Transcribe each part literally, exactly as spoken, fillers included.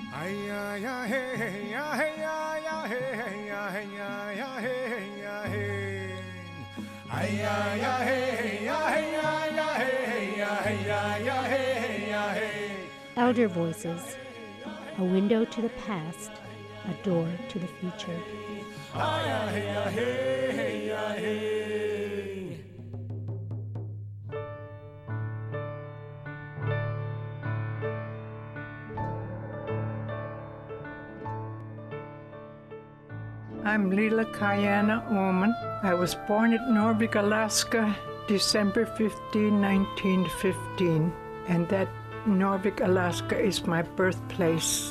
Elder Voices, a window to the past, a door to the future. I'm Lila Kayana Ullman. I was born at Norvik, Alaska, December fifteenth, nineteen fifteen, and that Norvik, Alaska is my birthplace.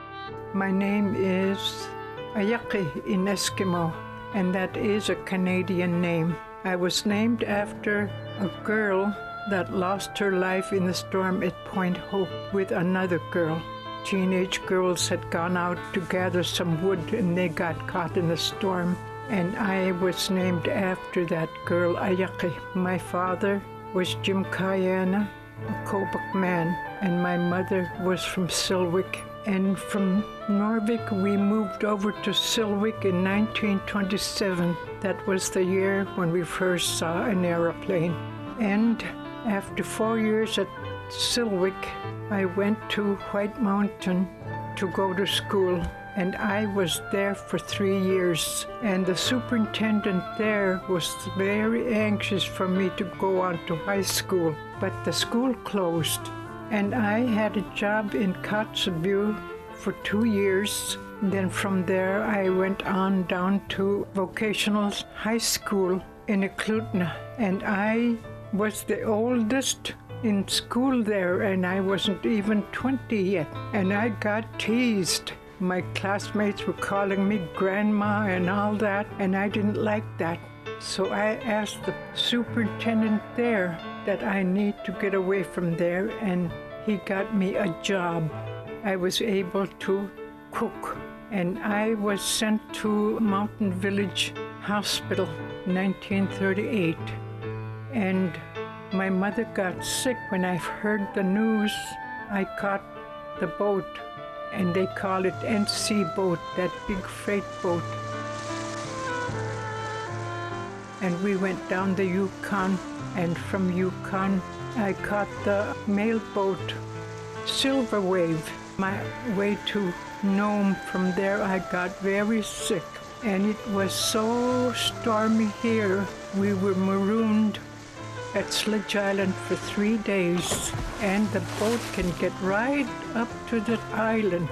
My name is Ayaki in Eskimo, and that is a Canadian name. I was named after a girl that lost her life in the storm at Point Hope with another girl. Teenage girls had gone out to gather some wood and they got caught in the storm, and I was named after that girl, Ayaki. My father was Jim Kayana, a Kobuk man, and my mother was from Silwick. And from Norvik, we moved over to Silwick in nineteen twenty-seven. That was the year when we first saw an aeroplane. And after four years at Silwick, I went to White Mountain to go to school, and I was there for three years. And the superintendent there was very anxious for me to go on to high school, but the school closed. And I had a job in Kotzebue for two years. Then from there, I went on down to vocational high school in Eklutna, and I was the oldest in school there, and I wasn't even twenty yet, and I got teased. My classmates were calling me grandma and all that, and I didn't like that. So I asked the superintendent there that I need to get away from there, and he got me a job. I was able to cook, and I was sent to Mountain Village Hospital in nineteen thirty-eight, and my mother got sick. When I heard the news, I caught the boat, and they call it N C boat, that big freight boat. And we went down the Yukon, and from Yukon, I caught the mail boat, Silver Wave, my way to Nome. From there, I got very sick, and it was so stormy here. We were marooned at Sledge Island for three days, and the boat can get right up to the island.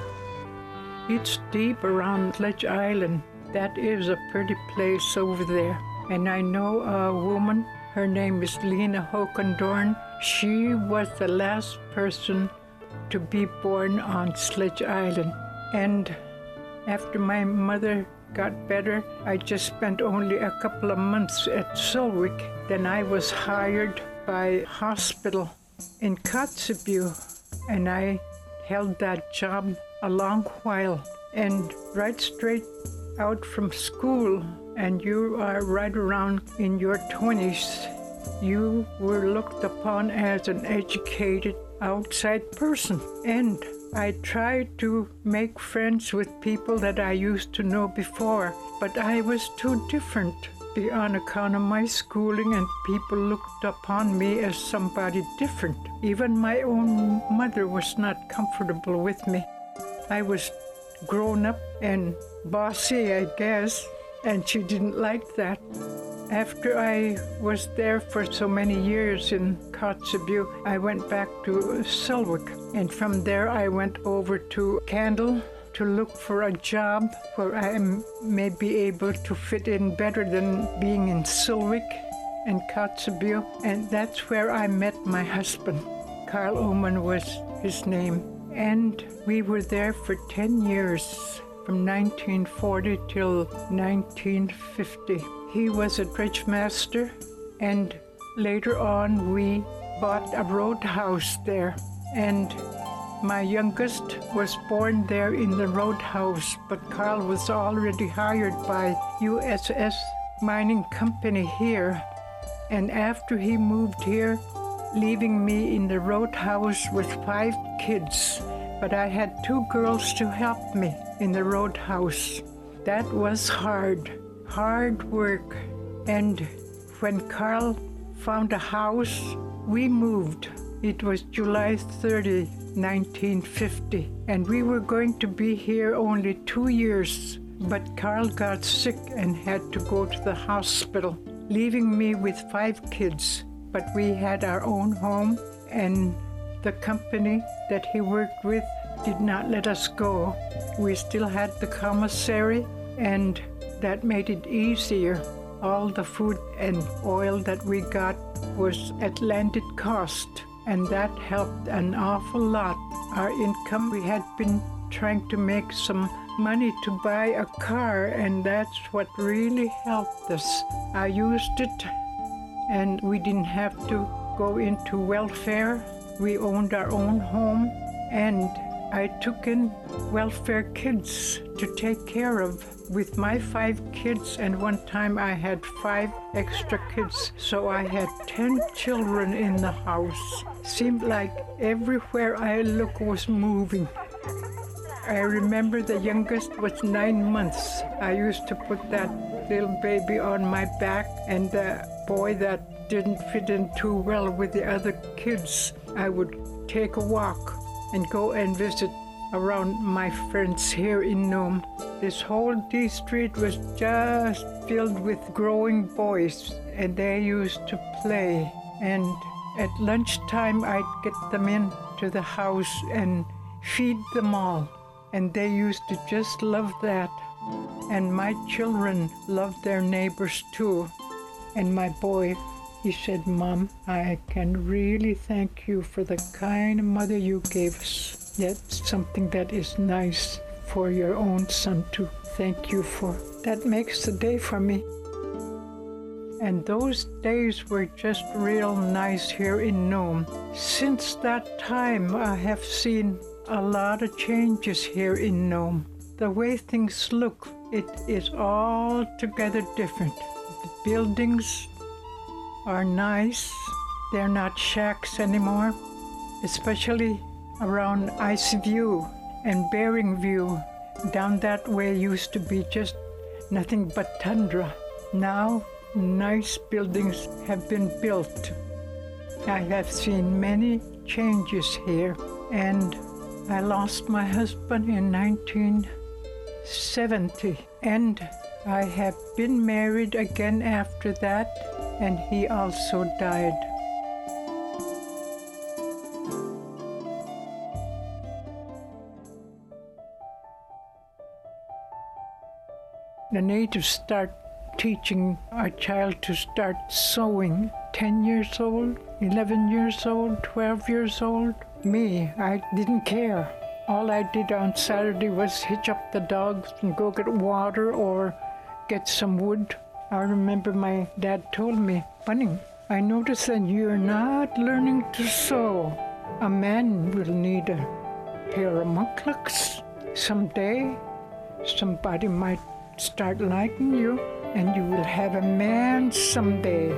It's deep around Sledge Island. That is a pretty place over there. And I know a woman, her name is Lena Hokendorn. She was the last person to be born on Sledge Island. And after my mother got better, I just spent only a couple of months at Silwick. Then I was hired by hospital in Kotzebue, and I held that job a long while. And right straight out from school, and you are right around in your twenties, you were looked upon as an educated outside person. And I tried to make friends with people that I used to know before, but I was too different on account of my schooling, and people looked upon me as somebody different. Even my own mother was not comfortable with me. I was grown up and bossy, I guess, and she didn't like that. After I was there for so many years in Kotzebue, I went back to Silwick, and from there I went over to Candle to look for a job where I may be able to fit in better than being in Silwick and Kotzebue. And that's where I met my husband. Carl Ullman was his name. And we were there for ten years, from nineteen forty till nineteen fifty. He was a dredge master, and later on we bought a roadhouse there. And my youngest was born there in the roadhouse, but Carl was already hired by U S S Mining Company here. And after he moved here, leaving me in the roadhouse with five kids, but I had two girls to help me in the roadhouse. That was hard, hard work. And when Carl found a house, we moved. It was July thirtieth, nineteen fifty, and we were going to be here only two years. But Carl got sick and had to go to the hospital, leaving me with five kids. But we had our own home, and the company that he worked with did not let us go. We still had the commissary, and that made it easier. All the food and oil that we got was at landed cost, and that helped an awful lot. Our income, we had been trying to make some money to buy a car, and that's what really helped us. I used it, and we didn't have to go into welfare. We owned our own home, and I took in welfare kids to take care of. With my five kids, and one time I had five extra kids, so I had ten children in the house. Seemed like everywhere I looked was moving. I remember the youngest was nine months. I used to put that little baby on my back, and the boy that didn't fit in too well with the other kids, I would take a walk and go and visit around my friends here in Nome. This whole D Street was just filled with growing boys, and they used to play. And at lunchtime, I'd get them in to the house and feed them all. And they used to just love that. And my children loved their neighbors too. And my boy, he said, "Mom, I can really thank you for the kind of mother you gave us. That's something that is nice for your own son to thank you for. That makes the day for me." And those days were just real nice here in Nome. Since that time, I have seen a lot of changes here in Nome. The way things look, it is altogether different. The buildings are nice. They're not shacks anymore, especially around Ice View and Bering View. Down that way used to be just nothing but tundra. Now, nice buildings have been built. I have seen many changes here, and I lost my husband in nineteen seventy, and I have been married again after that, and he also died. The natives start teaching our child to start sewing. ten years old, eleven years old, twelve years old. Me, I didn't care. All I did on Saturday was hitch up the dogs and go get water or get some wood. I remember my dad told me, "Bunning, I notice that you're not learning to sew. A man will need a pair of mukluks. Someday, somebody might start liking you, and you will have a man someday."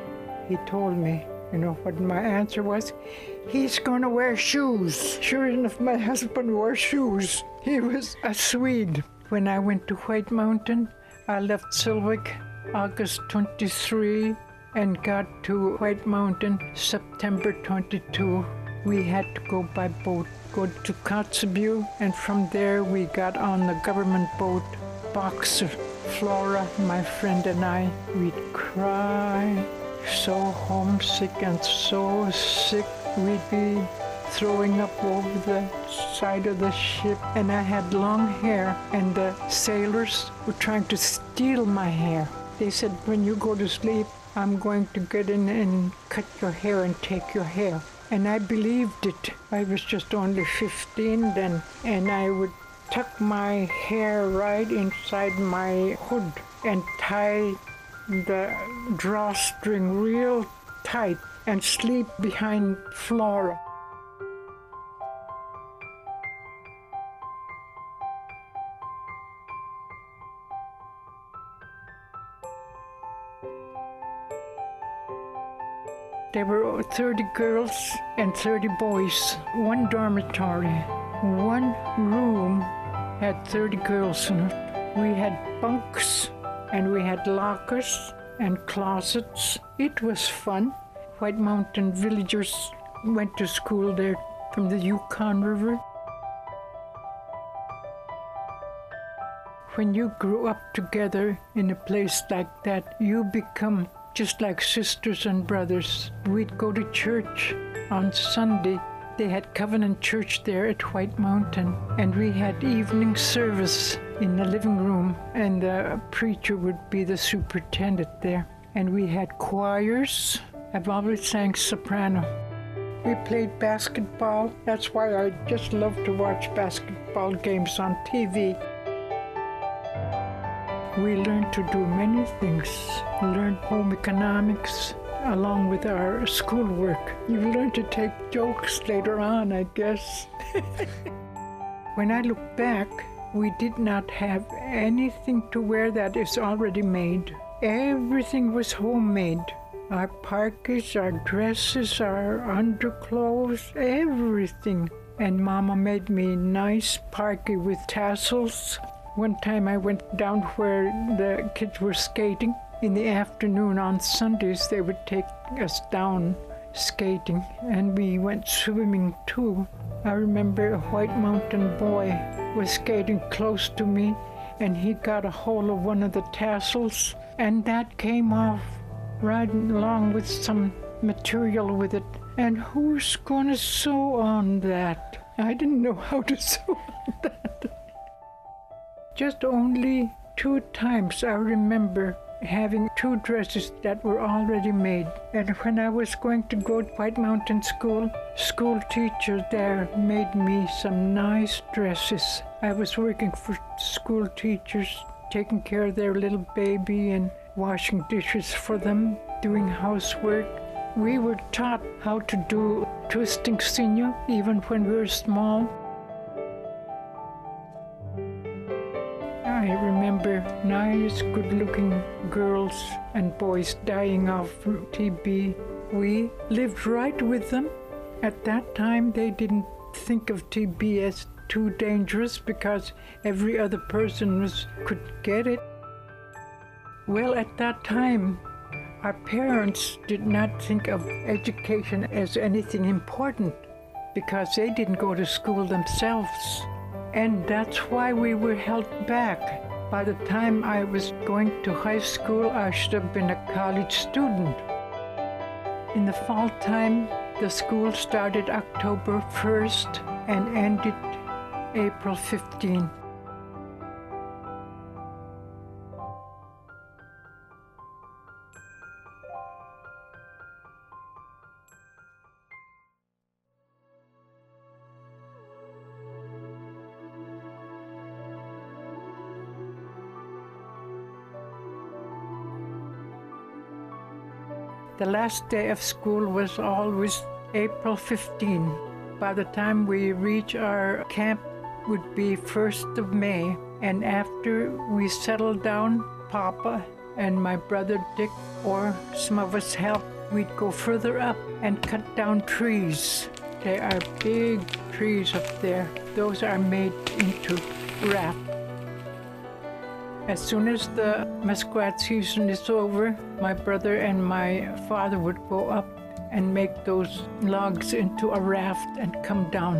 He told me. You know what my answer was? "He's gonna wear shoes." Sure enough, my husband wore shoes. He was a Swede. When I went to White Mountain, I left Silvic August twenty-third and got to White Mountain September twenty-second. We had to go by boat, go to Kotzebue, and from there we got on the government boat, Boxer. Flora, my friend, and I, we'd cry, so homesick and so sick. We'd be throwing up over the side of the ship, and I had long hair, and the sailors were trying to steal my hair. They said, "When you go to sleep, I'm going to get in and cut your hair and take your hair." And I believed it. I was just only fifteen then, and I would tuck my hair right inside my hood and tie the drawstring real tight and sleep behind Flora. There were thirty girls and thirty boys, one dormitory. One room had thirty girls in it. We had bunks, and we had lockers and closets. It was fun. White Mountain villagers went to school there from the Yukon River. When you grew up together in a place like that, you become just like sisters and brothers. We'd go to church on Sunday. They had Covenant Church there at White Mountain, and we had evening service in the living room, and the preacher would be the superintendent there. And we had choirs. I've always sang soprano. We played basketball. That's why I just love to watch basketball games on T V. We learned to do many things. We learned home economics along with our schoolwork. You learn to take jokes later on, I guess. When I look back, we did not have anything to wear that is already made. Everything was homemade. Our parkas, our dresses, our underclothes, everything. And Mama made me nice parka with tassels. One time I went down where the kids were skating. In the afternoon on Sundays, they would take us down skating, and we went swimming too. I remember a White Mountain boy was skating close to me, and he got a hold of one of the tassels, and that came off right along with some material with it. And who's gonna sew on that? I didn't know how to sew on that. Just only two times I remember having two dresses that were already made. And when I was going to go to White Mountain School, school teacher there made me some nice dresses. I was working for school teachers, taking care of their little baby and washing dishes for them, doing housework. We were taught how to do twisting sinew even when we were small. I remember nice, good-looking girls and boys dying of T B. We lived right with them. At that time, they didn't think of T B as too dangerous because every other person was, could get it. Well, at that time, our parents did not think of education as anything important because they didn't go to school themselves. And that's why we were held back. By the time I was going to high school, I should have been a college student. In the fall time, the school started October first and ended April fifteenth. The last day of school was always April fifteenth. By the time we reach our camp would be first of May. And after we settled down, Papa and my brother Dick, or some of us helped, we'd go further up and cut down trees. There are big trees up there. Those are made into raft. As soon as the muskrat season is over, my brother and my father would go up and make those logs into a raft and come down.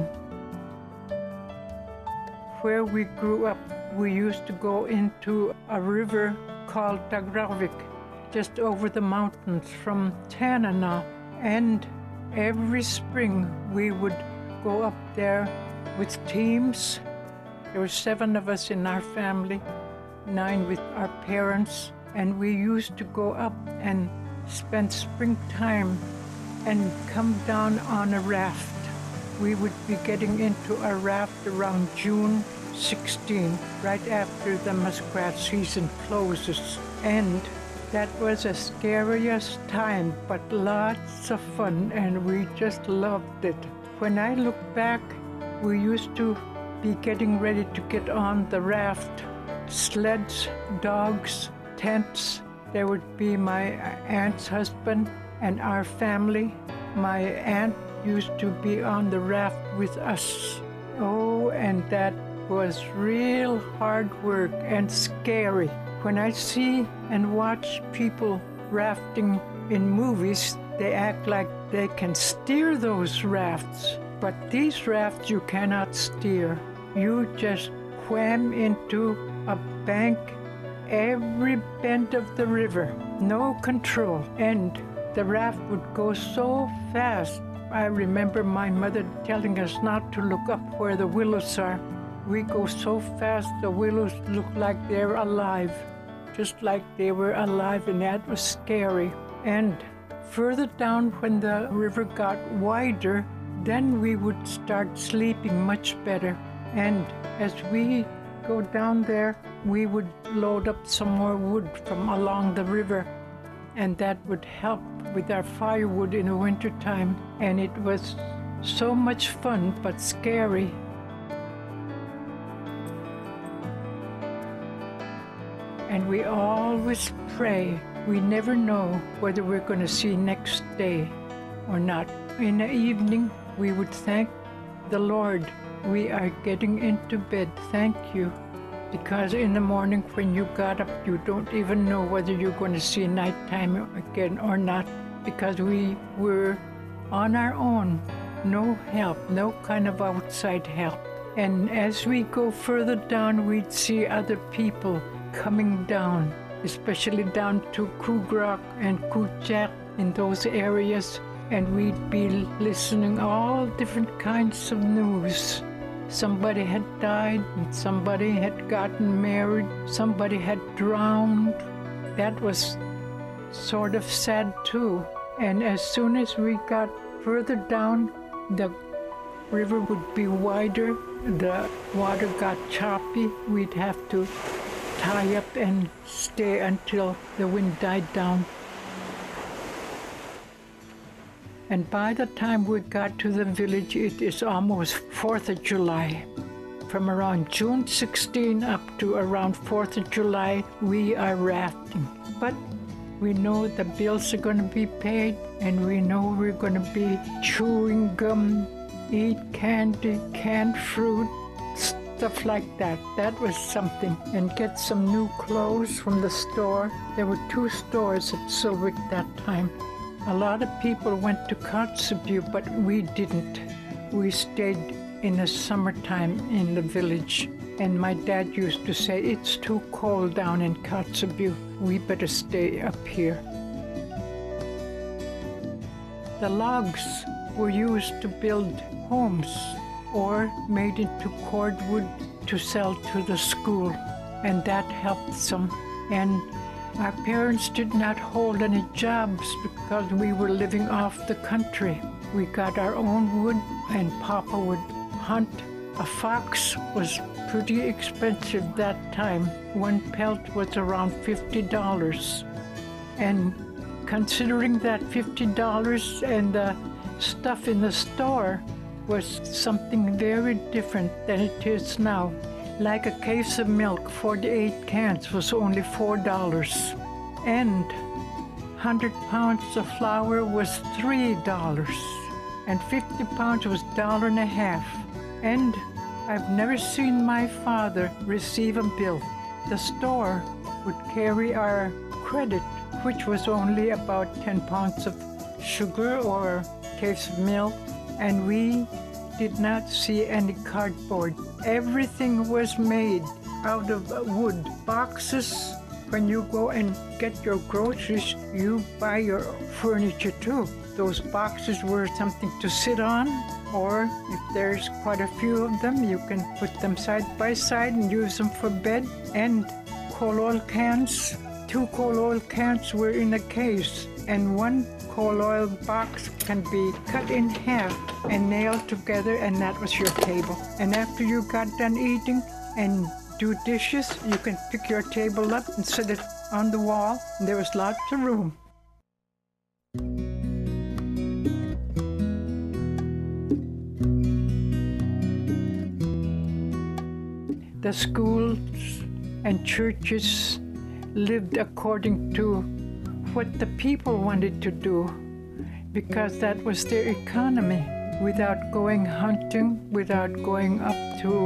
Where we grew up, we used to go into a river called Tagravik, just over the mountains from Tanana. And every spring we would go up there with teams. There were seven of us in our family, nine with our parents, and we used to go up and spend springtime and come down on a raft. We would be getting into a raft around June sixteenth, right after the muskrat season closes. And that was the scariest time, but lots of fun, and we just loved it. When I look back, we used to be getting ready to get on the raft. Sleds, dogs, tents. There would be my aunt's husband and our family. My aunt used to be on the raft with us. Oh, that was real hard work and scary. When I see and watch people rafting in movies, they act like they can steer those rafts. But these rafts you cannot steer. You just wham into a bank every bend of the river, no control. And the raft would go so fast. I remember my mother telling us not to look up where the willows are. We go so fast, the willows look like they're alive, just like they were alive, and that was scary. And further down, when the river got wider, then we would start sleeping much better. And as we go down there, we would load up some more wood from along the river, and that would help with our firewood in the wintertime. And it was so much fun, but scary. And we always pray. We never know whether we're going to see next day or not. In the evening, we would thank the Lord. We are getting into bed, thank you. Because in the morning when you got up, you don't even know whether you're going to see nighttime again or not, because we were on our own, no help, no kind of outside help. And as we go further down, we'd see other people coming down, especially down to Krugerrok and Kuujjuaq, in those areas, and we'd be listening all different kinds of news. Somebody had died, and somebody had gotten married, somebody had drowned. That was sort of sad too. And as soon as we got further down, the river would be wider, the water got choppy, we'd have to tie up and stay until the wind died down. And by the time we got to the village, it is almost fourth of July. From around June sixteenth up to around fourth of July, we are rafting. But we know the bills are going to be paid, and we know we're going to be chewing gum, eat candy, canned fruit, stuff like that. That was something. And get some new clothes from the store. There were two stores at Silvic that time. A lot of people went to Kotzebue, but we didn't. We stayed in the summertime in the village. And my dad used to say, it's too cold down in Kotzebue. We better stay up here. The logs were used to build homes or made into cordwood to sell to the school. And that helped some. And our parents did not hold any jobs because we were living off the country. We got our own wood, and Papa would hunt. A fox was pretty expensive that time. One pelt was around fifty dollars. And considering that fifty dollars and the stuff in the store was something very different than it is now. Like a case of milk, forty-eight cans was only four dollars. And one hundred pounds of flour was three dollars. And fifty pounds was a dollar and a half. And I've never seen my father receive a bill. The store would carry our credit, which was only about ten pounds of sugar or a case of milk. And we did not see any cardboard. Everything was made out of wood. Boxes, when you go and get your groceries, you buy your furniture too. Those boxes were something to sit on, or if there's quite a few of them, you can put them side by side and use them for bed. And coal oil cans, two coal oil cans were in a case, and one coal oil box can be cut in half and nailed together, and that was your table. And after you got done eating and do dishes, you can pick your table up and set it on the wall, and there was lots of room. The schools and churches lived according to what the people wanted to do, because that was their economy. Without going hunting, without going up to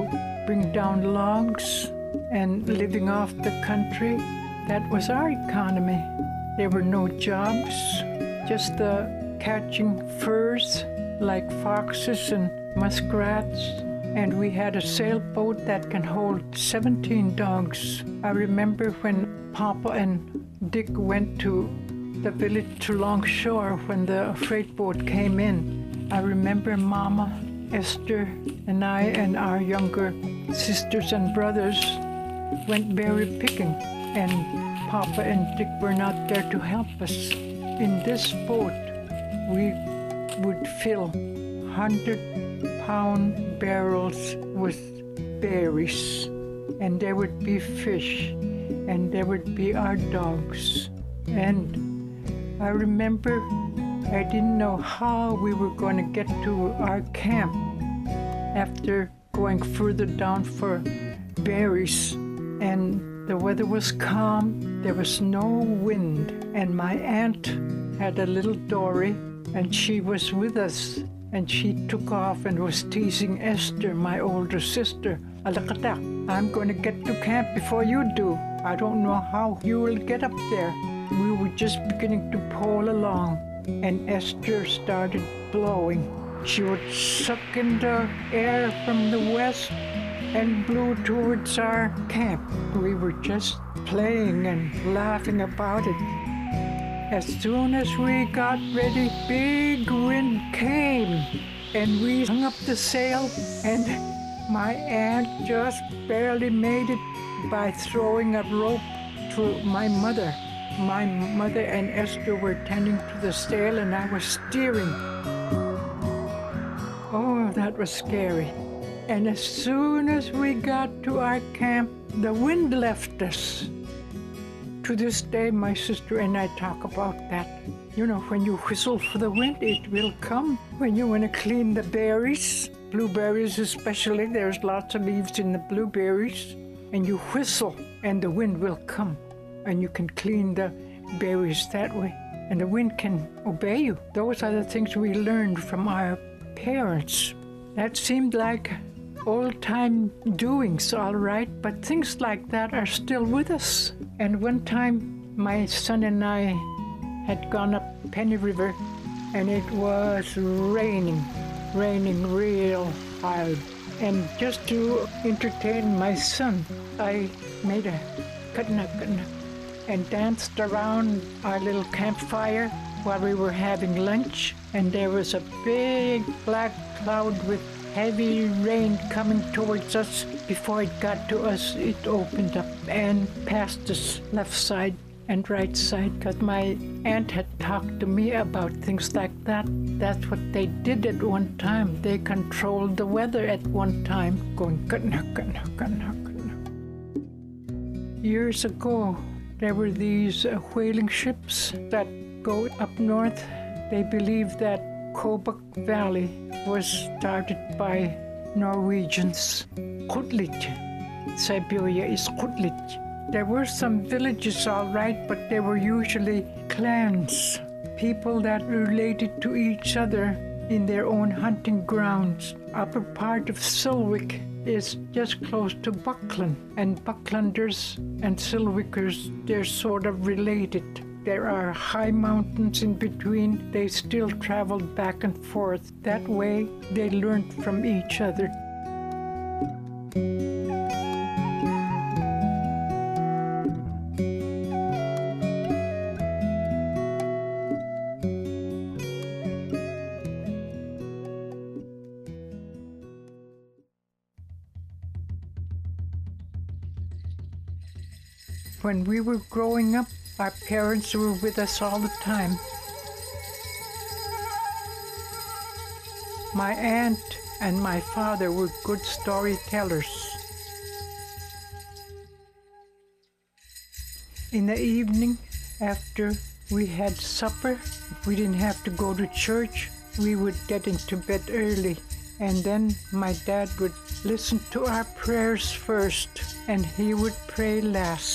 bring down logs and living off the country. That was our economy. There were no jobs, just the catching furs like foxes and muskrats. And we had a sailboat that can hold seventeen dogs. I remember when Papa and Dick went to the village to Longshore when the freight boat came in. I remember Mama, Esther, and I and our younger sisters and brothers went berry picking, and Papa and Dick were not there to help us. In this boat, we would fill hundred-pound barrels with berries, and there would be fish, and there would be our dogs. And I remember I didn't know how we were going to get to our camp after going further down for berries. And the weather was calm, there was no wind, and my aunt had a little dory, and she was with us, and she took off and was teasing Esther, my older sister. Alakata, I'm going to get to camp before you do. I don't know how you will get up there. We were just beginning to pole along, and Esther started blowing. She would suck in the air from the west and blew towards our camp. We were just playing and laughing about it. As soon as we got ready, big wind came, and we hung up the sail, and my aunt just barely made it by throwing a rope to my mother. My mother and Esther were tending to the sail, and I was steering. Oh, that was scary. And as soon as we got to our camp, the wind left us. To this day, my sister and I talk about that. You know, when you whistle for the wind, it will come. When you want to clean the berries, blueberries especially, there's lots of leaves in the blueberries, and you whistle, and the wind will come. And you can clean the berries that way, and the wind can obey you. Those are the things we learned from our parents. That seemed like old-time doings, all right, but things like that are still with us. And one time, my son and I had gone up Penny River, and it was raining, raining real hard. And just to entertain my son, I made a katna katna and danced around our little campfire while we were having lunch. And there was a big black cloud with heavy rain coming towards us. Before it got to us, it opened up and passed us left side and right side, because my aunt had talked to me about things like that. That's what they did at one time. They controlled the weather at one time, going katna katna katna katna. Years ago, there were these uh, whaling ships that go up north. They believe that Kobuk Valley was started by Norwegians. Kutlich. Siberia is Kutlich. There were some villages, all right, but they were usually clans, people that related to each other in their own hunting grounds. Upper part of Silwick is just close to Buckland, and Bucklanders and Silwickers, they're sort of related. There are high mountains in between. They still traveled back and forth. That way, they learned from each other. When we were growing up, our parents were with us all the time. My aunt and my father were good storytellers. In the evening, after we had supper, if we didn't have to go to church, we would get into bed early. And then my dad would listen to our prayers first, and he would pray last.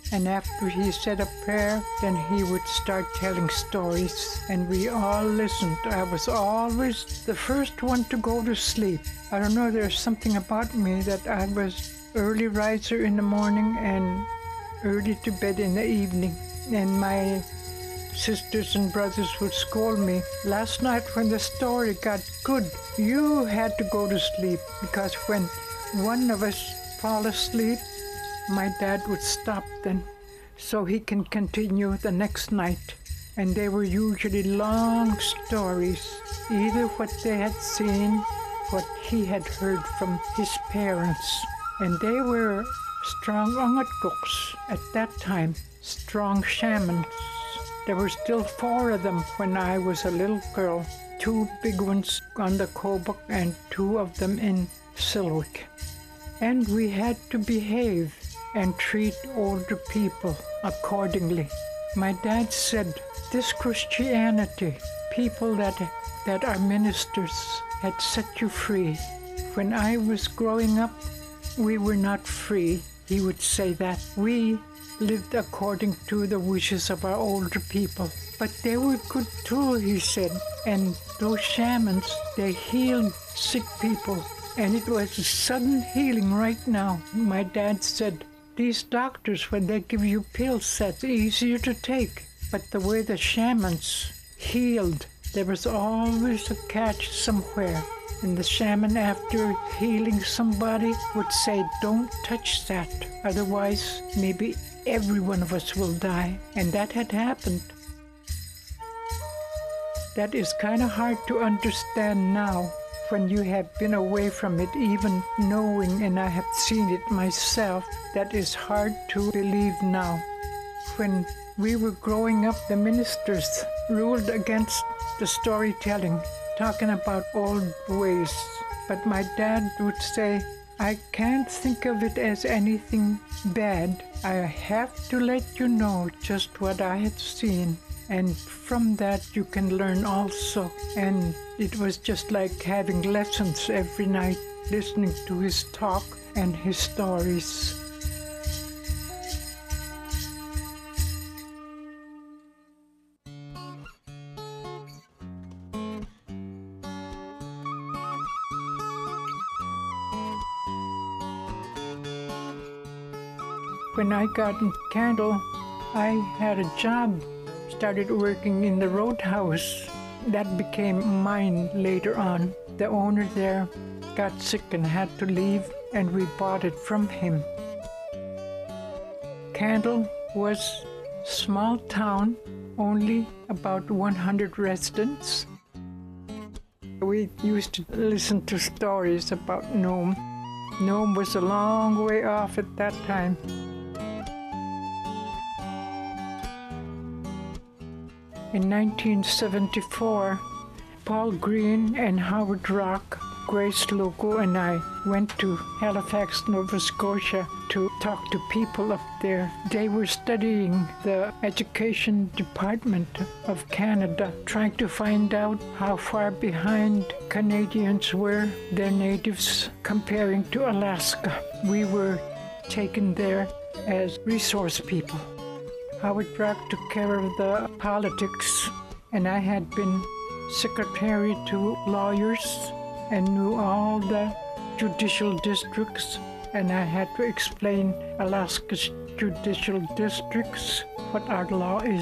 And after he said a prayer, then he would start telling stories, and we all listened. I was always the first one to go to sleep. I don't know, there's something about me that I was early riser in the morning and early to bed in the evening. And my sisters and brothers would scold me. Last night when the story got good, you had to go to sleep, because when one of us fall asleep, my dad would stop then so he can continue the next night. And they were usually long stories, either what they had seen, what he had heard from his parents. And they were strong Ongatkoks at that time, strong shamans. There were still four of them when I was a little girl, two big ones on the Kobuk and two of them in Silwick. And we had to behave and treat older people accordingly. My dad said, this Christianity, people that, that are ministers, had set you free. When I was growing up, we were not free. He would say that. We lived according to the wishes of our older people. But they were good too, he said. And those shamans, they healed sick people. And it was a sudden healing right now. My dad said, these doctors, when they give you pills, that's easier to take. But the way the shamans healed, there was always a catch somewhere. And the shaman, after healing somebody, would say, don't touch that. Otherwise, maybe every one of us will die. And that had happened. That is kind of hard to understand now when you have been away from it, even knowing, and I have seen it myself. That is hard to believe now. When we were growing up, the ministers ruled against the storytelling, talking about old ways. But my dad would say, I can't think of it as anything bad. I have to let you know just what I had seen. And from that you can learn also. And it was just like having lessons every night, listening to his talk and his stories. When I got in Candle, I had a job, started working in the roadhouse. That became mine later on. The owner there got sick and had to leave, and we bought it from him. Candle was a small town, only about one hundred residents. We used to listen to stories about Nome. Nome was a long way off at that time. In nineteen seventy-four, Paul Green and Howard Rock, Grace Loco, and I went to Halifax, Nova Scotia to talk to people up there. They were studying the education department of Canada, trying to find out how far behind Canadians were, their natives, comparing to Alaska. We were taken there as resource people. Howard Rock took care of the politics, and I had been secretary to lawyers and knew all the judicial districts, and I had to explain Alaska's judicial districts, what our law is.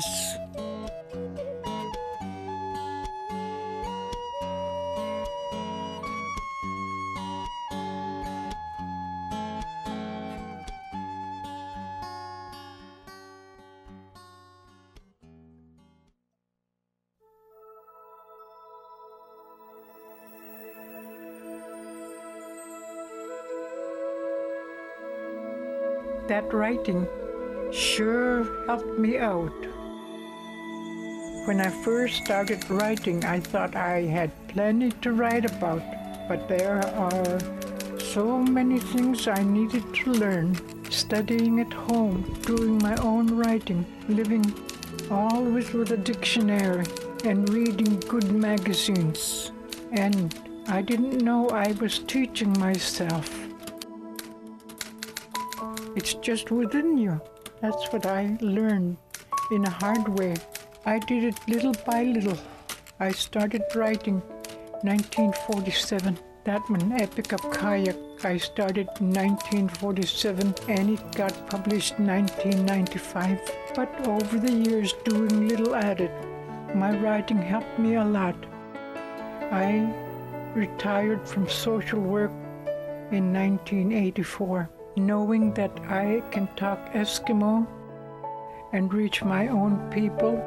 That writing sure helped me out. When I first started writing, I thought I had plenty to write about, but there are so many things I needed to learn. Studying at home, doing my own writing, living always with a dictionary, and reading good magazines. And I didn't know I was teaching myself. It's just within you. That's what I learned in a hard way. I did it little by little. I started writing nineteen forty-seven. That one, Epic of Kayak, I started in nineteen forty-seven and it got published in nineteen ninety-five. But over the years, doing little at it, my writing helped me a lot. I retired from social work in nineteen eighty-four, knowing that I can talk Eskimo and reach my own people.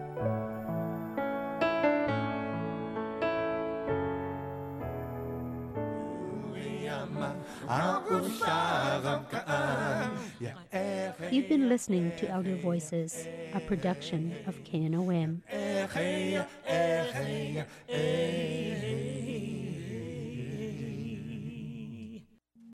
You've been listening to Elder Voices, a production of K N O M.